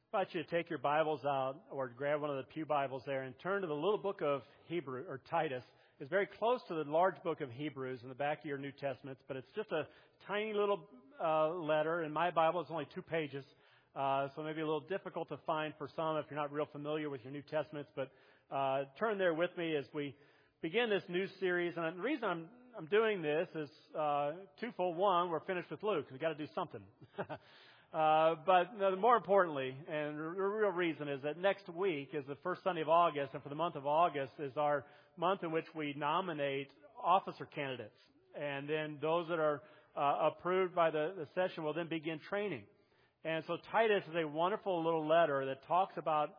I invite you to take your Bibles out or grab one of the pew Bibles there and turn to the little book of Hebrew or Titus. It's very close to the large book of Hebrews in the back of your New Testaments, but it's just a tiny little letter. In my Bible, it's only 2 pages, so maybe a little difficult to find for some if you're not real familiar with your New Testaments. But turn there with me as we begin this new series. And the reason I'm doing this is twofold. One, we're finished with Luke. We've got to do something. But more importantly, and the real reason is that next week is the first Sunday of August, and for the month of August is our month in which we nominate officer candidates. And then those that are approved by the session will then begin training. And so Titus is a wonderful little letter that talks about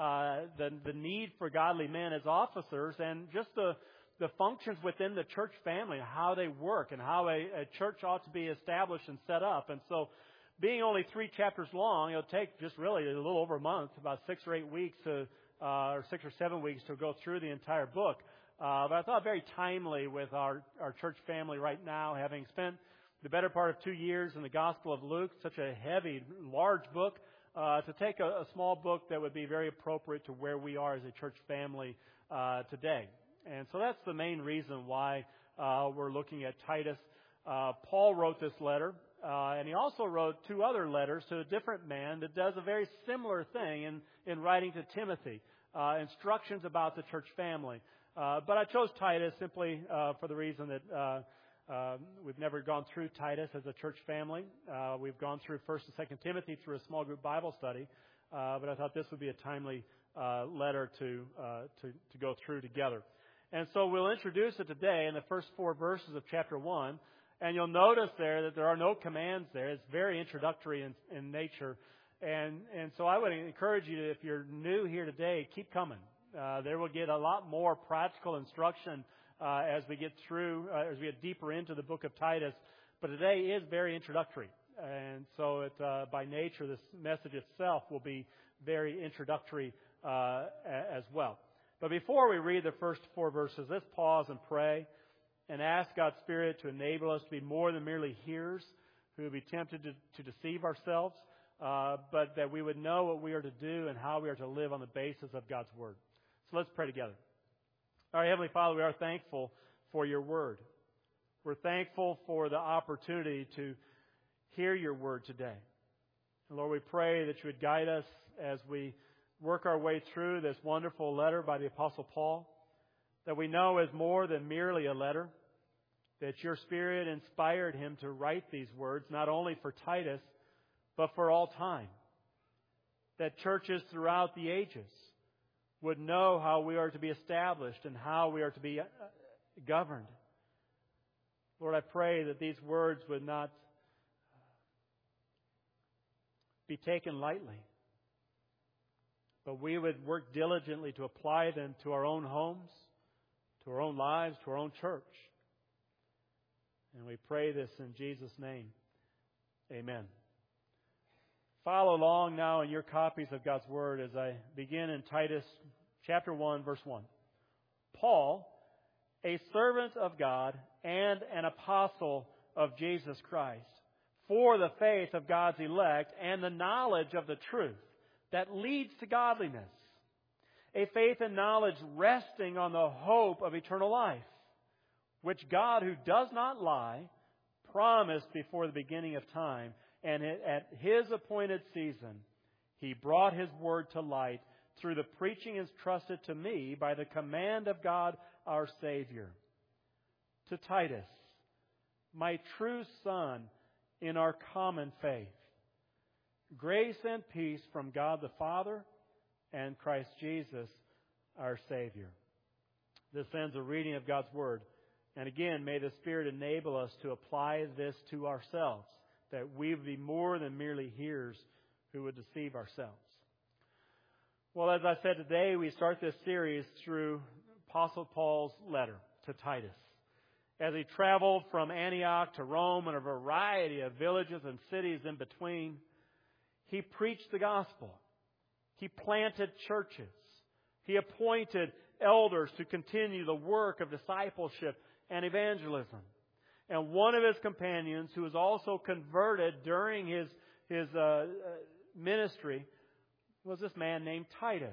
the need for godly men as officers and just the functions within the church family, how they work, and how a church ought to be established and set up. And so being only 3 chapters long, it'll take just really a little over a month, about 6 or 8 weeks or 6 or 7 weeks to go through the entire book. But I thought very timely with our church family right now, having spent the better part of 2 years in the Gospel of Luke, such a heavy, large book, to take a small book that would be very appropriate to where we are as a church family today. And so that's the main reason why we're looking at Titus. Paul wrote this letter. And he also wrote 2 other letters to a different man that does a very similar thing in writing to Timothy, instructions about the church family. But I chose Titus simply for the reason that we've never gone through Titus as a church family. We've gone through 1st and 2nd Timothy through a small group Bible study. But I thought this would be a timely letter to go through together. And so we'll introduce it today in the first 4 verses of chapter 1. And you'll notice there that there are no commands there. It's very introductory in nature. And so I would encourage you to, if you're new here today, keep coming. There will get a lot more practical instruction as we get through, as we get deeper into the book of Titus. But today is very introductory. And so by nature, this message itself will be very introductory as well. But before we read the first 4 verses, let's pause and pray and ask God's Spirit to enable us to be more than merely hearers who would be tempted to deceive ourselves, but that we would know what we are to do and how we are to live on the basis of God's Word. So let's pray together. Our Heavenly Father, we are thankful for your Word. We're thankful for the opportunity to hear your Word today. And Lord, we pray that you would guide us as we work our way through this wonderful letter by the Apostle Paul, that we know is more than merely a letter, that your Spirit inspired him to write these words, not only for Titus, but for all time. That churches throughout the ages would know how we are to be established and how we are to be governed. Lord, I pray that these words would not be taken lightly, but we would work diligently to apply them to our own homes, to our own lives, to our own church. And we pray this in Jesus' name. Amen. Follow along now in your copies of God's Word as I begin in Titus chapter 1, verse 1. Paul, a servant of God and an apostle of Jesus Christ, for the faith of God's elect and the knowledge of the truth that leads to godliness, a faith and knowledge resting on the hope of eternal life, which God, who does not lie, promised before the beginning of time, and at His appointed season, He brought His word to light through the preaching entrusted to me by the command of God our Savior. To Titus, my true son in our common faith, grace and peace from God the Father and Christ Jesus, our Savior. This ends a reading of God's Word. And again, may the Spirit enable us to apply this to ourselves, that we be more than merely hearers who would deceive ourselves. Well, as I said today, we start this series through Apostle Paul's letter to Titus. As he traveled from Antioch to Rome and a variety of villages and cities in between, he preached the gospel. He planted churches. He appointed elders to continue the work of discipleship and evangelism. And one of his companions, who was also converted during his ministry, was this man named Titus.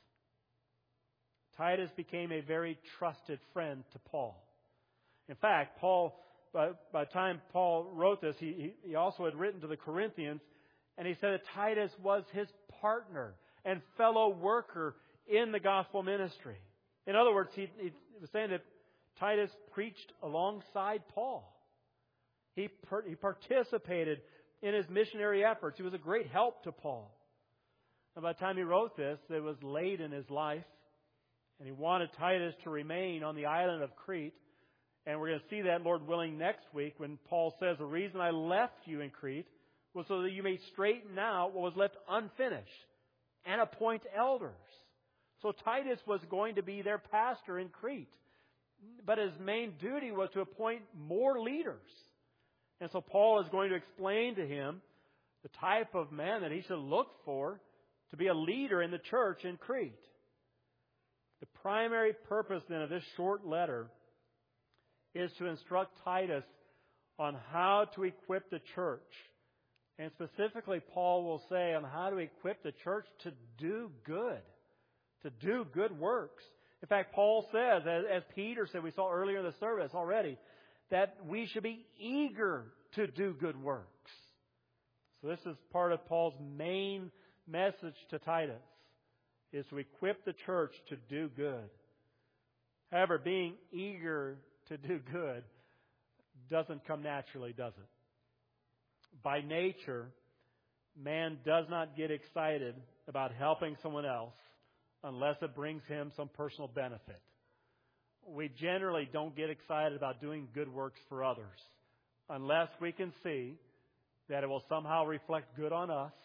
Titus became a very trusted friend to Paul. In fact, Paul, by the time Paul wrote this, he also had written to the Corinthians, and he said that Titus was his partner and fellow worker in the gospel ministry. In other words, he was saying that Titus preached alongside Paul. He participated in his missionary efforts. He was a great help to Paul. And by the time he wrote this, it was late in his life, and he wanted Titus to remain on the island of Crete. And we're going to see that, Lord willing, next week when Paul says, the reason I left you in Crete was so that you may straighten out what was left unfinished and appoint elders. So Titus was going to be their pastor in Crete. But his main duty was to appoint more leaders. And so Paul is going to explain to him the type of man that he should look for to be a leader in the church in Crete. The primary purpose then of this short letter is to instruct Titus on how to equip the church. And specifically, Paul will say on how to equip the church to do good, to do good works. In fact, Paul says, as Peter said, we saw earlier in the service already, that we should be eager to do good works. So this is part of Paul's main message to Titus, is to equip the church to do good. However, being eager to do good doesn't come naturally, does it? By nature, man does not get excited about helping someone else unless it brings him some personal benefit. We generally don't get excited about doing good works for others unless we can see that it will somehow reflect good on us.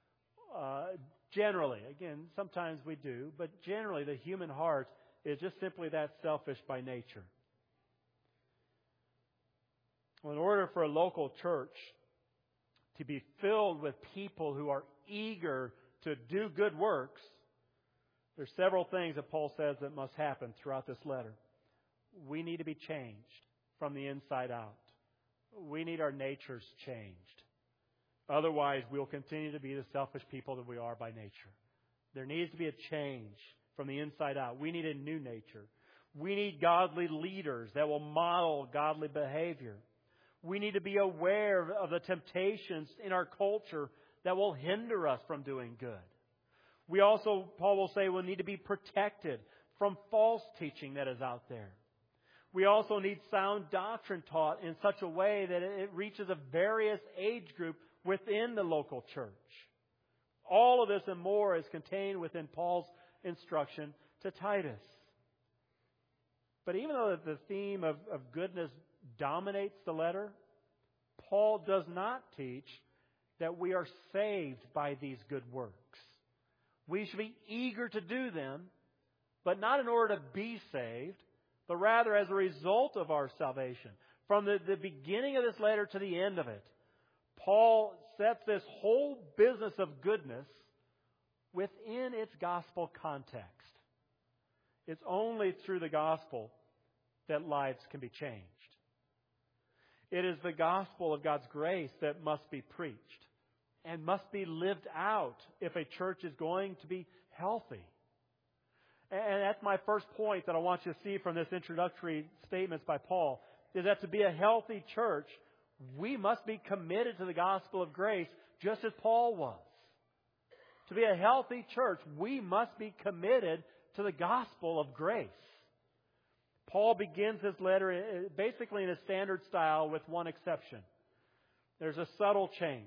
Generally, again, sometimes we do, but generally the human heart is just simply that selfish by nature. Well, in order for a local church to be filled with people who are eager to do good works, there's several things that Paul says that must happen throughout this letter. We need to be changed from the inside out. We need our natures changed. Otherwise, we'll continue to be the selfish people that we are by nature. There needs to be a change from the inside out. We need a new nature. We need godly leaders that will model godly behavior. We need to be aware of the temptations in our culture that will hinder us from doing good. We also, Paul will say, will need to be protected from false teaching that is out there. We also need sound doctrine taught in such a way that it reaches a various age group within the local church. All of this and more is contained within Paul's instruction to Titus. But even though the theme of goodness dominates the letter, Paul does not teach that we are saved by these good works. We should be eager to do them, but not in order to be saved, but rather as a result of our salvation. From the beginning of this letter to the end of it, Paul sets this whole business of goodness within its gospel context. It's only through the gospel that lives can be changed. It is the gospel of God's grace that must be preached and must be lived out if a church is going to be healthy. And that's my first point that I want you to see from this introductory statements by Paul, is that to be a healthy church, we must be committed to the gospel of grace just as Paul was. To be a healthy church, we must be committed to the gospel of grace. Paul begins his letter basically in a standard style with one exception. There's a subtle change.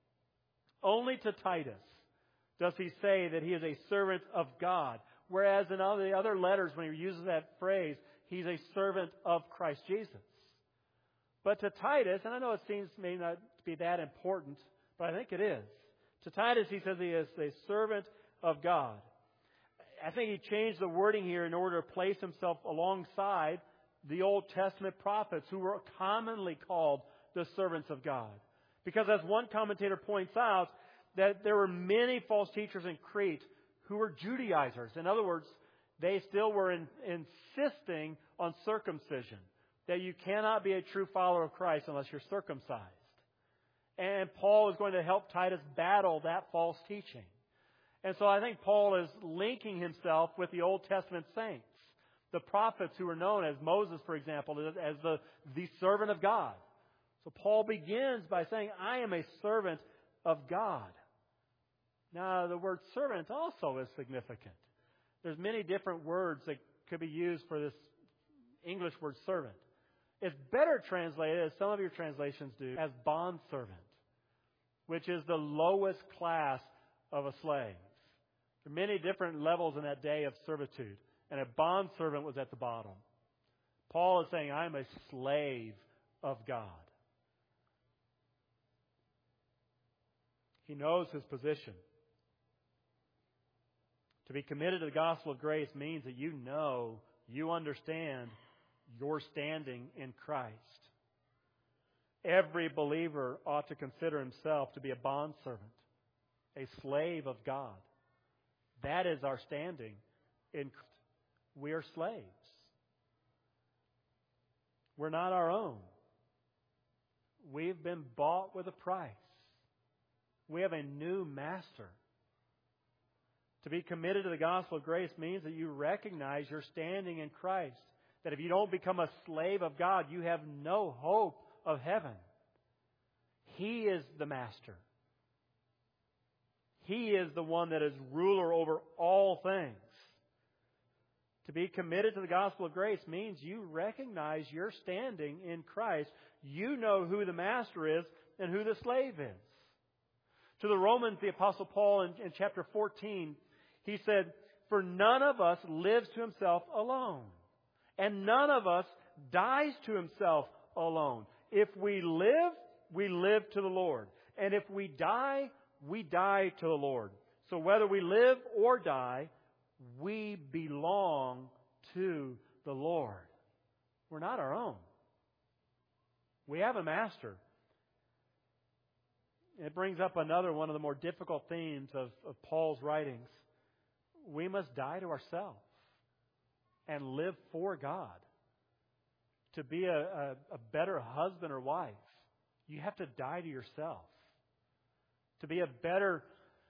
Only to Titus does he say that he is a servant of God, whereas in all the other letters when he uses that phrase, he's a servant of Christ Jesus. But to Titus, and I know it seems may not be that important, but I think it is. To Titus, he says he is a servant of God. I think he changed the wording here in order to place himself alongside the Old Testament prophets who were commonly called the servants of God. Because as one commentator points out, that there were many false teachers in Crete who were Judaizers. In other words, they still were insisting on circumcision, that you cannot be a true follower of Christ unless you're circumcised. And Paul is going to help Titus battle that false teaching. And so I think Paul is linking himself with the Old Testament saints, the prophets who were known as Moses, for example, as the servant of God. So Paul begins by saying, I am a servant of God. Now, the word servant also is significant. There's many different words that could be used for this English word servant. It's better translated, as some of your translations do, as bondservant, which is the lowest class of a slave. There are many different levels in that day of servitude, and a bondservant was at the bottom. Paul is saying, I'm a slave of God. He knows his position. To be committed to the gospel of grace means that you know, you understand your standing in Christ. Every believer ought to consider himself to be a bondservant, a slave of God. That is our standing in Christ. We are slaves. We're not our own. We've been bought with a price. We have a new master. To be committed to the gospel of grace means that you recognize your standing in Christ. That if you don't become a slave of God, you have no hope of heaven. He is the master. He is the one that is ruler over all things. To be committed to the gospel of grace means you recognize your standing in Christ. You know who the master is and who the slave is. To the Romans, the Apostle Paul in chapter 14, he said, for none of us lives to himself alone, and none of us dies to himself alone. If we live to the Lord. And if we die to the Lord. So whether we live or die, we belong to the Lord. We're not our own. We have a master. It brings up another one of the more difficult themes of Paul's writings. We must die to ourselves and live for God. To be a better husband or wife, you have to die to yourself. To be a better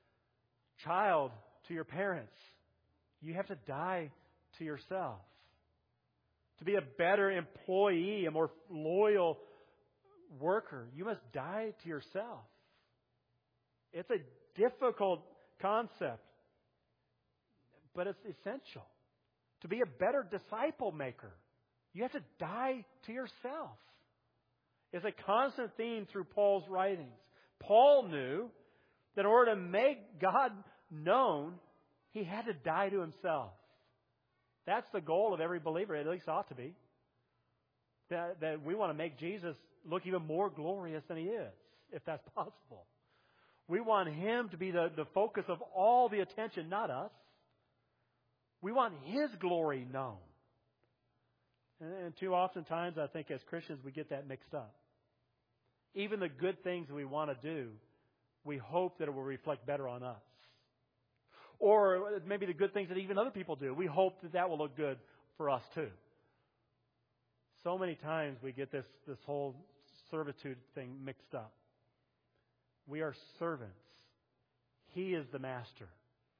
child to your parents, you have to die to yourself. To be a better employee, a more loyal worker, you must die to yourself. It's a difficult concept, but it's essential. To be a better disciple maker, you have to die to yourself. It's a constant theme through Paul's writings. Paul knew that in order to make God known, he had to die to himself. That's the goal of every believer, at least ought to be. That we want to make Jesus look even more glorious than he is, if that's possible. We want him to be the focus of all the attention, not us. We want his glory known. And too often times, I think as Christians, we get that mixed up. Even the good things we want to do, we hope that it will reflect better on us. Or maybe the good things that even other people do, we hope that that will look good for us too. So many times we get this whole servitude thing mixed up. We are servants. He is the master.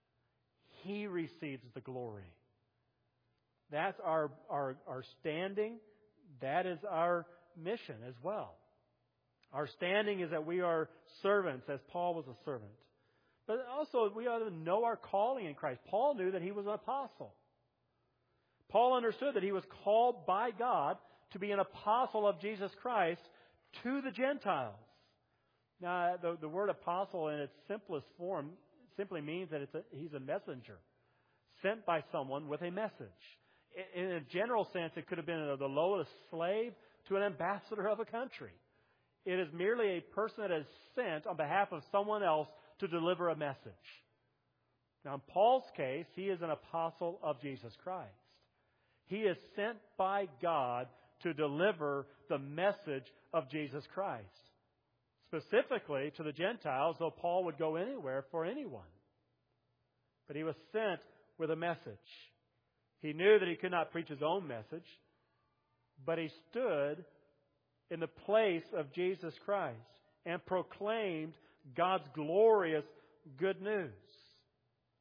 He receives the glory. That's our standing. That is our mission as well. Our standing is that we are servants, as Paul was a servant. But also, we ought to know our calling in Christ. Paul knew that he was an apostle. Paul understood that he was called by God to be an apostle of Jesus Christ to the Gentiles. Now, the word apostle in its simplest form simply means that he's a messenger sent by someone with a message. In a general sense, it could have been the lowest slave to an ambassador of a country. It is merely a person that is sent on behalf of someone else to deliver a message. Now, in Paul's case, he is an apostle of Jesus Christ. He is sent by God to deliver the message of Jesus Christ. Specifically to the Gentiles, though Paul would go anywhere for anyone. But he was sent with a message. He knew that he could not preach his own message, but he stood in the place of Jesus Christ and proclaimed God's glorious good news.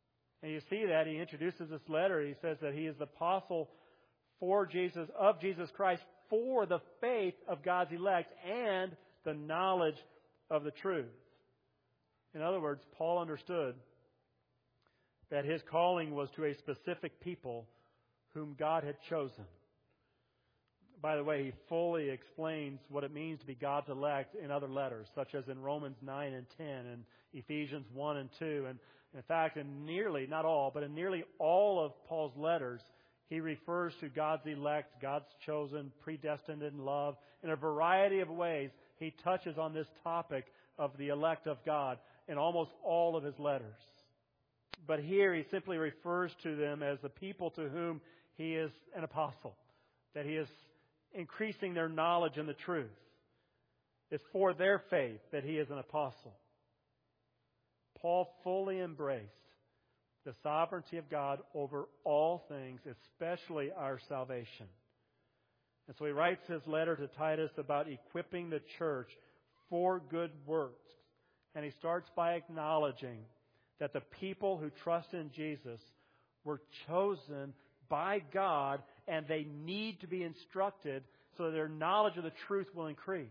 And you see that he introduces this letter. He says that he is the apostle of Jesus Christ for the faith of God's elect and the knowledge of the truth. In other words, Paul understood that his calling was to a specific people whom God had chosen. By the way, he fully explains what it means to be God's elect in other letters, such as in Romans 9 and 10 and Ephesians 1 and 2. And in fact, in nearly, not all, but in nearly all of Paul's letters, he refers to God's elect, God's chosen, predestined in love. In a variety of ways, he touches on this topic of the elect of God in almost all of his letters. But here he simply refers to them as the people to whom he is an apostle, that he is increasing their knowledge in the truth. It's for their faith that he is an apostle. Paul fully embraced the sovereignty of God over all things, especially our salvation. And so he writes his letter to Titus about equipping the church for good works. And he starts by acknowledging that the people who trust in Jesus were chosen by God, and they need to be instructed so that their knowledge of the truth will increase.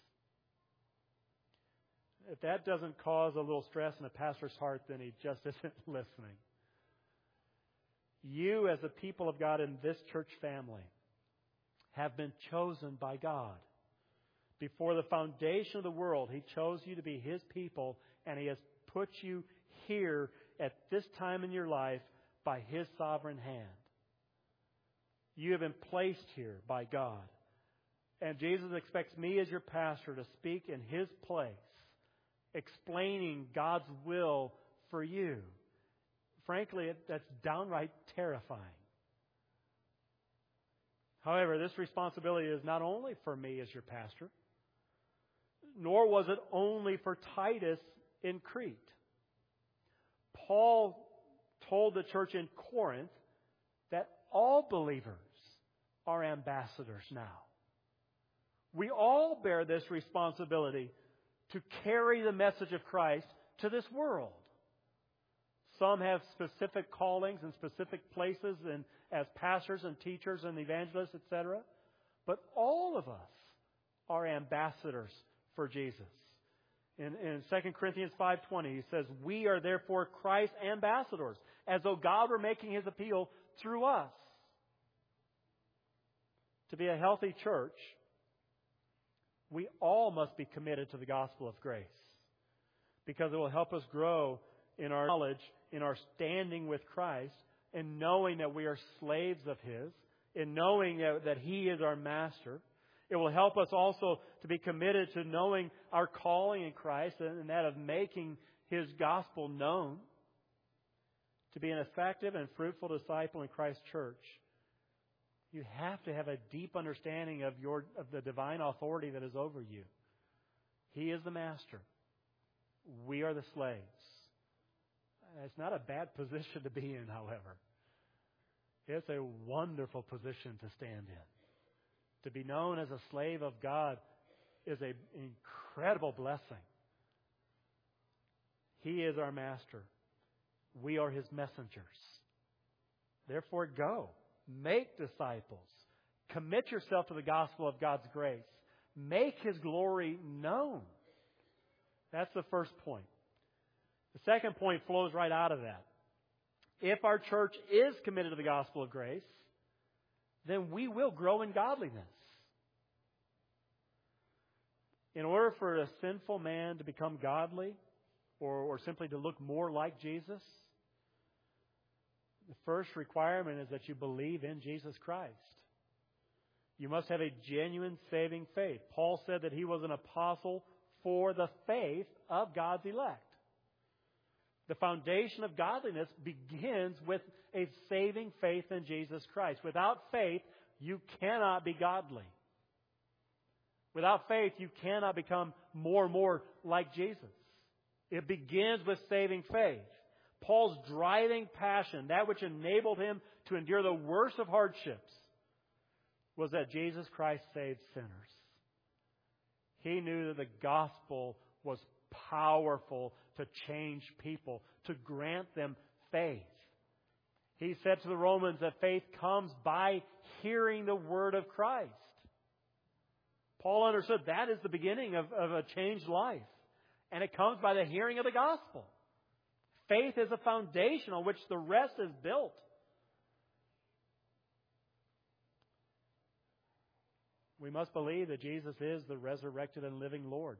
If that doesn't cause a little stress in a pastor's heart, then he just isn't listening. You, as a people of God in this church family, have been chosen by God. Before the foundation of the world, He chose you to be His people, and He has put you here at this time in your life by His sovereign hand. You have been placed here by God. And Jesus expects me as your pastor to speak in His place, explaining God's will for you. Frankly, that's downright terrifying. However, this responsibility is not only for me as your pastor, nor was it only for Titus in Crete. Paul told the church in Corinth that all believers are ambassadors now. We all bear this responsibility to carry the message of Christ to this world. Some have specific callings in specific places and as pastors and teachers and evangelists, etc. But all of us are ambassadors for Jesus. In 2 Corinthians 5:20, he says, "We are therefore Christ's ambassadors, as though God were making His appeal through us." To be a healthy church, we all must be committed to the gospel of grace, because it will help us grow in our knowledge, in our standing with Christ, in knowing that we are slaves of His, in knowing that He is our master. It will help us also to be committed to knowing our calling in Christ and that of making His gospel known. To be an effective and fruitful disciple in Christ's church, you have to have a deep understanding of the divine authority that is over you. He is the master. We are the slaves. It's not a bad position to be in, however. It's a wonderful position to stand in. To be known as a slave of God is an incredible blessing. He is our master. We are His messengers. Therefore, go. Make disciples. Commit yourself to the gospel of God's grace. Make His glory known. That's the first point. The second point flows right out of that. If our church is committed to the gospel of grace, then we will grow in godliness. In order for a sinful man to become godly, or simply to look more like Jesus, the first requirement is that you believe in Jesus Christ. You must have a genuine saving faith. Paul said that he was an apostle for the faith of God's elect. The foundation of godliness begins with a saving faith in Jesus Christ. Without faith, you cannot be godly. Without faith, you cannot become more and more like Jesus. It begins with saving faith. Paul's driving passion, that which enabled him to endure the worst of hardships, was that Jesus Christ saved sinners. He knew that the gospel was powerful to change people, to grant them faith. He said to the Romans that faith comes by hearing the word of Christ. Paul understood that is the beginning of a changed life. And it comes by the hearing of the gospel. Faith is a foundation on which the rest is built. We must believe that Jesus is the resurrected and living Lord.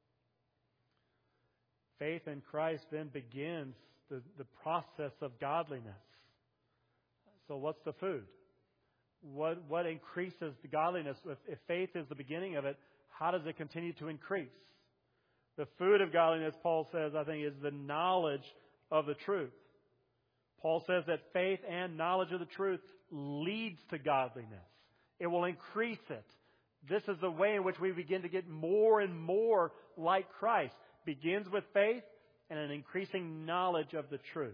Faith in Christ then begins the process of godliness. So what's the food? What increases the godliness? If faith is the beginning of it, how does it continue to increase? The food of godliness, Paul says, I think, is the knowledge of the truth. Paul says that faith and knowledge of the truth leads to godliness. It will increase it. This is the way in which we begin to get more and more like Christ. Begins with faith and an increasing knowledge of the truth.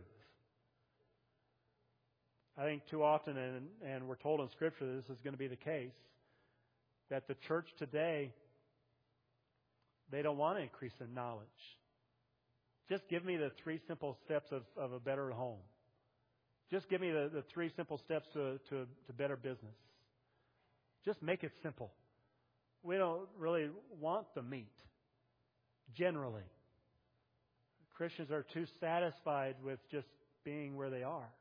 I think too often, and we're told in Scripture that this is going to be the case, that the church today, they don't want to increase in knowledge. Just give me the 3 simple steps of a better home. Just give me the 3 simple steps to better business. Just make it simple. We don't really want the meat, generally. Christians are too satisfied with just being where they are.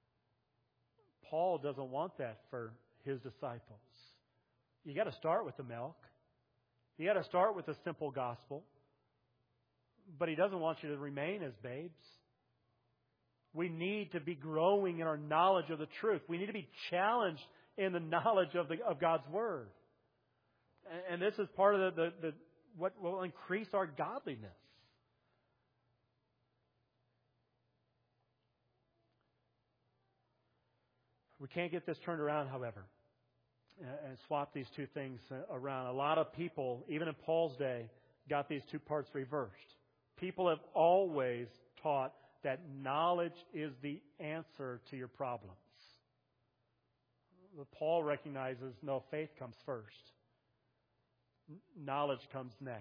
Paul doesn't want that for his disciples. You got to start with the milk. You got to start with the simple gospel. But he doesn't want you to remain as babes. We need to be growing in our knowledge of the truth. We need to be challenged in the knowledge of God's Word. And this is part of what will increase our godliness. We can't get this turned around, however, and swap these two things around. A lot of people, even in Paul's day, got these two parts reversed. People have always taught that knowledge is the answer to your problems. But Paul recognizes, no, faith comes first. Knowledge comes next.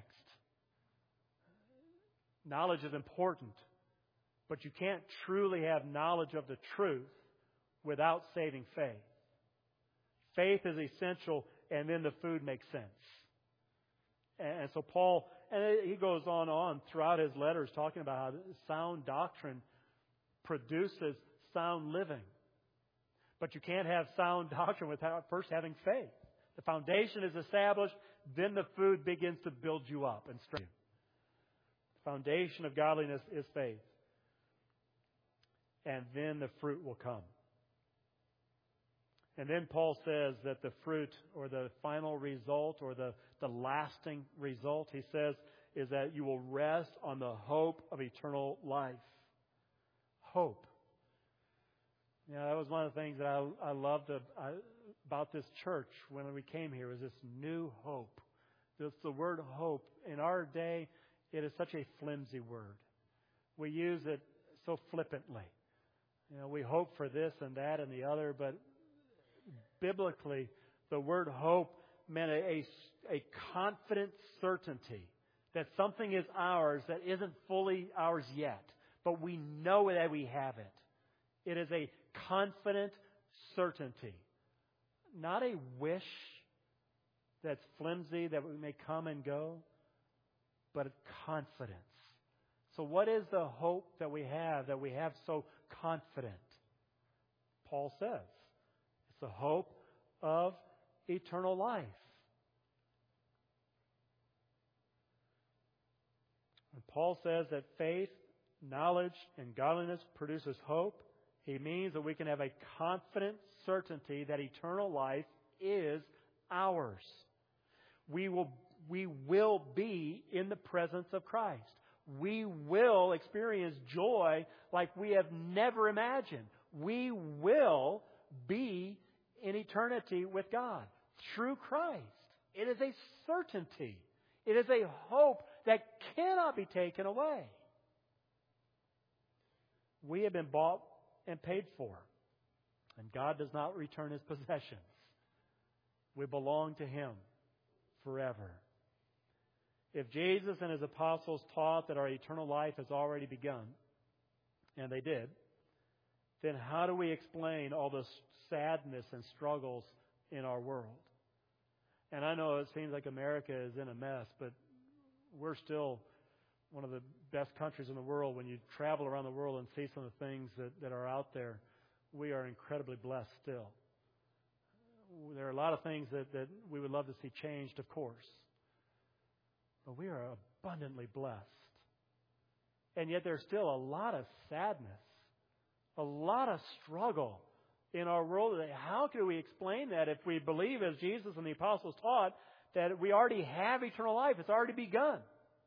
Knowledge is important, but you can't truly have knowledge of the truth without saving faith. Faith is essential, and then the food makes sense. And so Paul, and he goes on throughout his letters talking about how sound doctrine produces sound living. But you can't have sound doctrine without first having faith. The foundation is established, then the food begins to build you up and strengthen you. The foundation of godliness is faith. And then the fruit will come. And then Paul says that the fruit, or the final result, or the lasting result, he says, is that you will rest on the hope of eternal life. Hope. That was one of the things that I loved about this church when we came here, was this new hope. The word hope. In our day, it is such a flimsy word. We use it so flippantly. We hope for this and that and the other, but biblically, the word hope meant a confident certainty that something is ours that isn't fully ours yet, but we know that we have it. It is a confident certainty, not a wish that's flimsy that we may come and go, but a confidence. So what is the hope that we have so confident? Paul says, it's the hope of eternal life. When Paul says that faith, knowledge, and godliness produces hope, he means that we can have a confident certainty that eternal life is ours. We will be in the presence of Christ. We will experience joy like we have never imagined. We will be in eternity with God through Christ. It is a certainty. It is a hope that cannot be taken away. We have been bought and paid for, and God does not return His possessions. We belong to Him forever. If Jesus and His apostles taught that our eternal life has already begun, and they did, then how do we explain all the sadness and struggles in our world? And I know it seems like America is in a mess, but we're still one of the best countries in the world. When you travel around the world and see some of the things that are out there, we are incredibly blessed still. There are a lot of things that we would love to see changed, of course. But we are abundantly blessed. And yet there's still a lot of sadness, a lot of struggle in our world today. How can we explain that if we believe, as Jesus and the apostles taught, that we already have eternal life? It's already begun.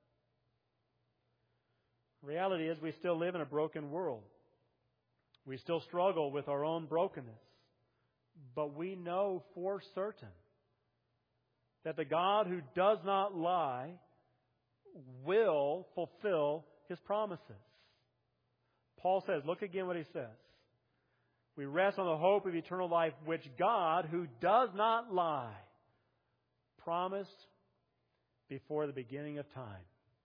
Reality is we still live in a broken world. We still struggle with our own brokenness. But we know for certain that the God who does not lie will fulfill His promises. Paul says, look again what he says. We rest on the hope of eternal life, which God, who does not lie, promised before the beginning of time.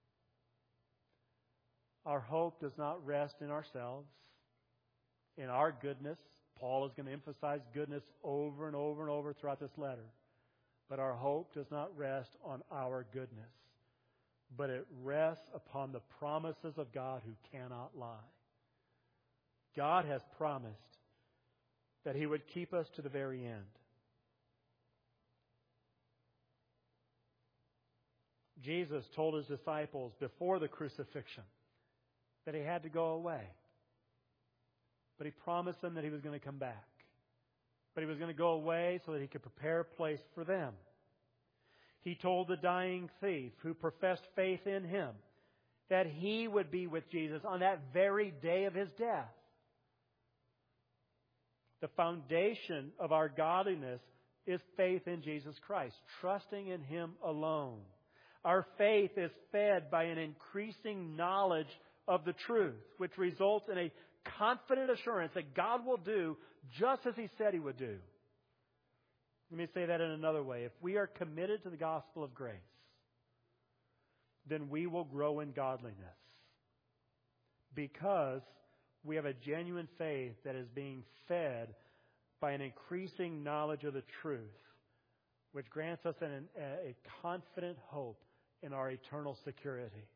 Our hope does not rest in ourselves, in our goodness. Paul is going to emphasize goodness over and over and over throughout this letter. But our hope does not rest on our goodness, but it rests upon the promises of God who cannot lie. God has promised that He would keep us to the very end. Jesus told His disciples before the crucifixion that He had to go away. But He promised them that He was going to come back. But He was going to go away so that He could prepare a place for them. He told the dying thief who professed faith in Him that he would be with Jesus on that very day of His death. The foundation of our godliness is faith in Jesus Christ, trusting in Him alone. Our faith is fed by an increasing knowledge of the truth, which results in a confident assurance that God will do just as He said He would do. Let me say that in another way. If we are committed to the gospel of grace, then we will grow in godliness because we have a genuine faith that is being fed by an increasing knowledge of the truth, which grants us a confident hope in our eternal security.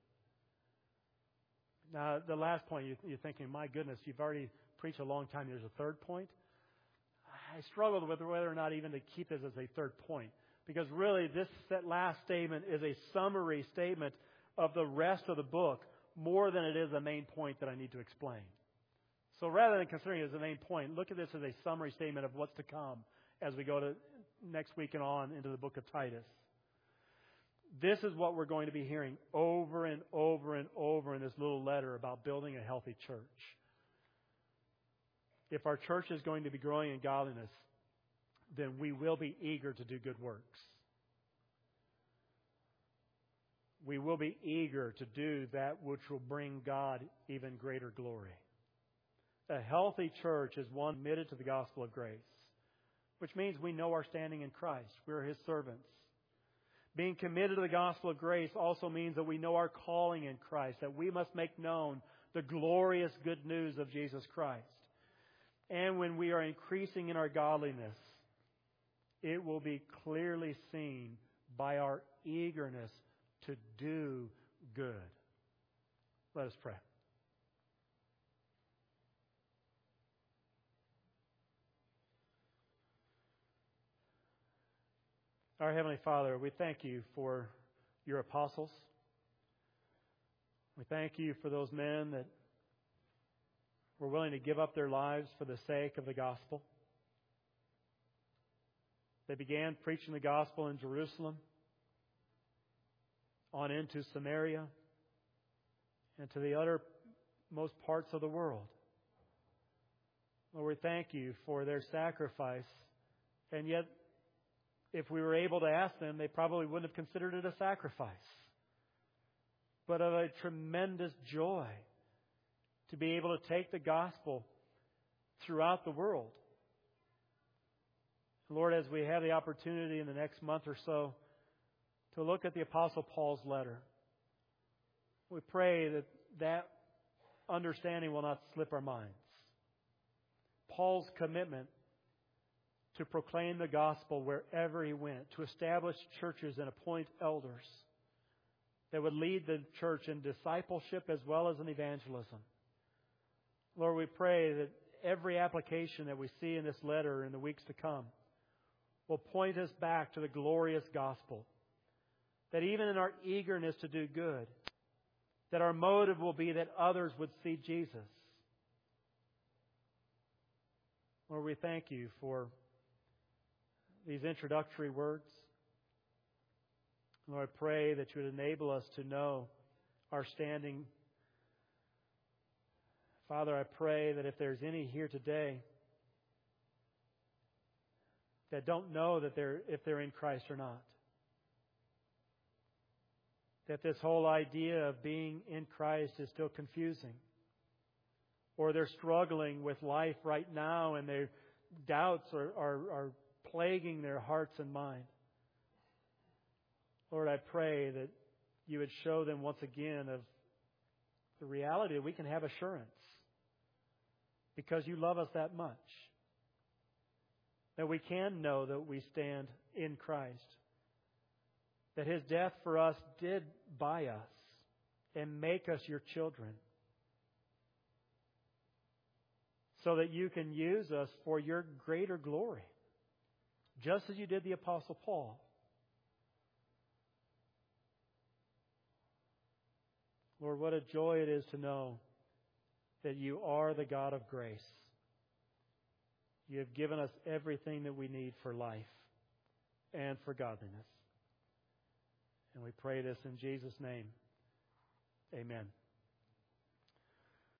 Now, the last point, you're thinking, my goodness, you've already preached a long time. There's a third point. I struggled with whether or not even to keep this as a third point, because really that last statement is a summary statement of the rest of the book more than it is a main point that I need to explain. So rather than considering it as a main point, look at this as a summary statement of what's to come as we go to next week and on into the book of Titus. This is what we're going to be hearing over and over and over in this little letter about building a healthy church. If our church is going to be growing in godliness, then we will be eager to do good works. We will be eager to do that which will bring God even greater glory. A healthy church is one committed to the gospel of grace, which means we know our standing in Christ. We're His servants. Being committed to the gospel of grace also means that we know our calling in Christ, that we must make known the glorious good news of Jesus Christ. And when we are increasing in our godliness, it will be clearly seen by our eagerness to do good. Let us pray. Our Heavenly Father, we thank You for Your apostles. We thank You for those men that were willing to give up their lives for the sake of the gospel. They began preaching the gospel in Jerusalem, on into Samaria, and to the uttermost parts of the world. Lord, we thank You for their sacrifice, and yet, if we were able to ask them, they probably wouldn't have considered it a sacrifice, but of a tremendous joy to be able to take the gospel throughout the world. Lord, as we have the opportunity in the next month or so to look at the Apostle Paul's letter, we pray that understanding will not slip our minds. Paul's commitment to proclaim the gospel wherever he went, to establish churches and appoint elders that would lead the church in discipleship as well as in evangelism. Lord, we pray that every application that we see in this letter in the weeks to come will point us back to the glorious gospel. That even in our eagerness to do good, that our motive will be that others would see Jesus. Lord, we thank you for these introductory words. Lord, I pray that you would enable us to know our standing. Father, I pray that if there's any here today that don't know that if they're in Christ or not, that this whole idea of being in Christ is still confusing, or they're struggling with life right now and their doubts are plaguing their hearts and mind. Lord, I pray that you would show them once again of the reality that we can have assurance because you love us that much. That we can know that we stand in Christ. That His death for us did buy us and make us your children. So that you can use us for your greater glory. Just as you did the Apostle Paul. Lord, what a joy it is to know that you are the God of grace. You have given us everything that we need for life and for godliness. And we pray this in Jesus' name. Amen.